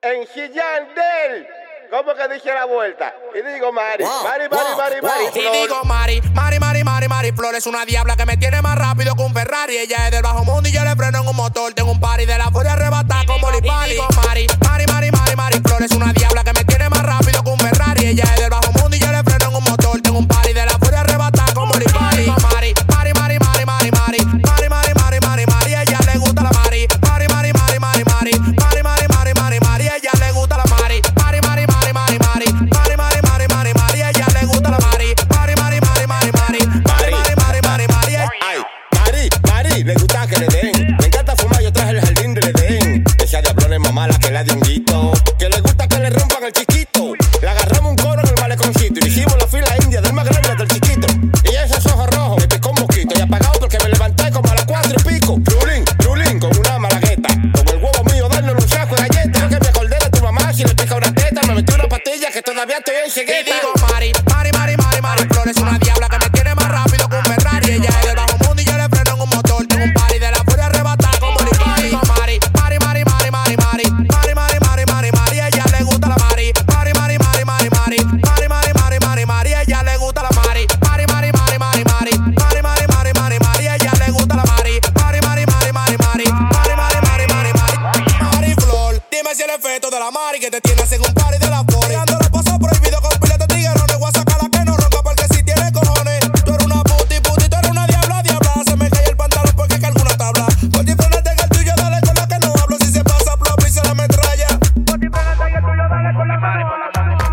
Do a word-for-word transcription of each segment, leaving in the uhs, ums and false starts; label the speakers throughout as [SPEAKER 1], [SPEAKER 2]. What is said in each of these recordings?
[SPEAKER 1] en Chillán del. ¿Cómo que dije la vuelta? Y digo Mari,
[SPEAKER 2] wow,
[SPEAKER 1] Mari, Mari,
[SPEAKER 2] wow,
[SPEAKER 1] Mari,
[SPEAKER 2] wow.
[SPEAKER 1] Mari,
[SPEAKER 2] Y
[SPEAKER 1] Flor.
[SPEAKER 2] digo Mari, Mari, Mari, Mari, Mari Flor es una diabla que me tiene más rápido que un Ferrari. Ella es del bajo mundo y yo le freno en un motor. Tengo un party de la furia arrebatada como Lipali. Y digo Mari, Mari, Mari, Mari, Mari Flor es una diabla que me tiene más rápido que un Ferrari. Ella es del bajo mundo y yo le freno en un motor. Tengo un party de la furia arrebatada como Lipali. Y digo Mari, Mari, Mari, Mari, Mari, Mari, Mari, Mari, Mari, Mari, Mari, ella le gusta la Mari. Mari, Mari, Mari, Mari, Mari, Mari, Mari, Mari, Mari, Mari, ella le gusta la Mari. Mari, Mari, Mari, Mari, Mari, Mari, Mari, Mari, Mari, Mari, ella le gusta la Mari. Mari, Mari, Mari, Mari, Mari, Mari, Mari, Mari, Mari, Mari.
[SPEAKER 3] Ay, Mari, Mari, le gusta que le den. Me encanta fumar, yo traje el jardín de Edén. Esa diablona es más mala que la de honguito. Que le gusta que le rompan el chiquito. Le agarramos un coro en el maleconcito y le hicimos la fila india del más grande del chiquito. Y esos ojos rojos me picó un mosquito. Y apagado porque me levanté como a las cuatro y pico. Rulín, rulín, con una malagueta. Con el huevo mío darle un saco de galletas. Yo que me acordé de tu mamá, si le pica una teta, me metí una pastilla que todavía estoy en
[SPEAKER 2] Y
[SPEAKER 3] cegueta.
[SPEAKER 2] digo Mari, Mari, Mari, Mari, Mari Flor es una diabla que me tiene más rápido que un Ferrari. Ella es del bajo mundo y yo le freno en un motor. Tengo un party de la furia arrebatada como Lipali. Digo Mari, Mari, Mari, Mari, Mari, Mari, Mari, Mari, Mari, Mari, Mari, ella le gusta la Mari. Mari, Mari, Mari, Mari, Mari, Mari, Mari, Mari, Mari, Mari, ella le gusta la Mari. Mari, Mari, Mari, Mari, Mari, Mari, Mari, Mari, Mari, Mari, ella le gusta la Mari. Mari, Mari, Mari, Mari, Mari, Mari, Mari, Mari, Mari, Mari, Mari Flor, dime si el efecto de la Mari que te tiene en un party de la Fori. Ando los pasos prohibidos con pilas de tiguerones. Voy a sacar la que no ronca porque si tiene cojones. Tú eres una puti, puti, tú eres una diabla, diabla. Se me cae el pantalón porque que alguna tabla. Por diferente que el tuyo, dale con la que no hablo. Si se pasa plop y se la metralla. Por diferente que el tuyo, dale con la que no hablo.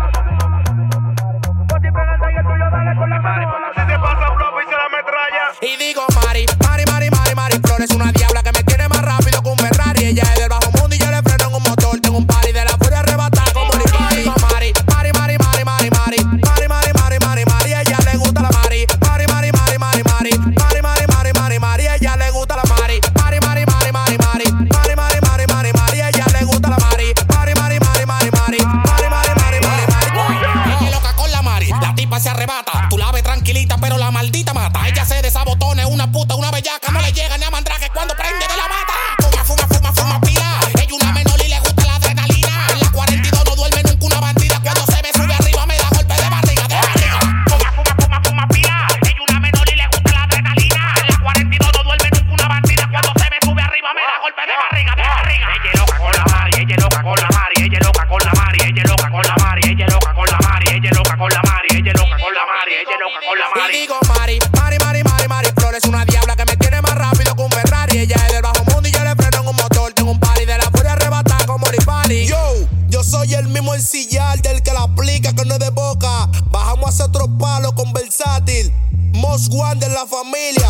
[SPEAKER 2] Por diferente que el tuyo, dale con la que no hablo. Si se pasa plop y se la metralla. Y digo Mari, Mari, Mari, Mari, Mari Flor es una diabla que me tiene más rápido que un Ferrari. Ella es del bajo mundo y yo le freno en un motor. Tengo un party de la furia arrebatada como Lipali. Digo Mari, Mari, Mari, Mari, Mari, Mari, Mari, Mari, Mari, Mari, Mari, ella le gusta la Mari. Mari, Mari, Mari, Mari, Mari, Mari, Mari, Mari, Mari, Mari, ella le gusta la Mari. Mari, Mari, Mari, Mari, Mari, Mari, Mari, Mari, Mari, Mari, ella le gusta la Mari. Mari, Mari, Mari, Mari, Mari, Mari, Mari, Mari, Mari, Mari. Ella es loca con la Mari, la tipa se arrebata. Tú la ves tranquilita, pero la maldita mata. Ella se desabotona, es una puta, una bellaca. No le llega ni a mandrake cuando prende de la mata. Fuma, fuma, fuma, fuma pila. Ella una menor y le gusta la adrenalina. En la cuarenta y dos no duerme nunca una bandida. Cuando se me sube arriba me da golpe de barriga, de barriga. Fuma, fuma, fuma, fuma pila. Ella una menor y le gusta la adrenalina. En la cuarenta y dos no duerme nunca una bandida. Cuando se me sube arriba me da golpe de barriga, de barriga. Ella es loca con la Mari, ella es loca con la Mari, ella es loca con la Mari, ella es loca con la Mari, ella es loca con la Mari, ella es loca con la Mari, ella es loca con la Mari, ella es loca con la Mari. Y digo Mari, Mari, Mari, Mari, Mari Flor es una diabla que me tiene más rápido que un Ferrari. Ella es del bajo mundo y yo le freno en un motor. Tengo un party de la furia arrebatada como Lipali. Yo, yo soy el mismo ensillar del que la aplica que no es de boca. Bajamos a hacer otro palo con versátil. Most One de la familia.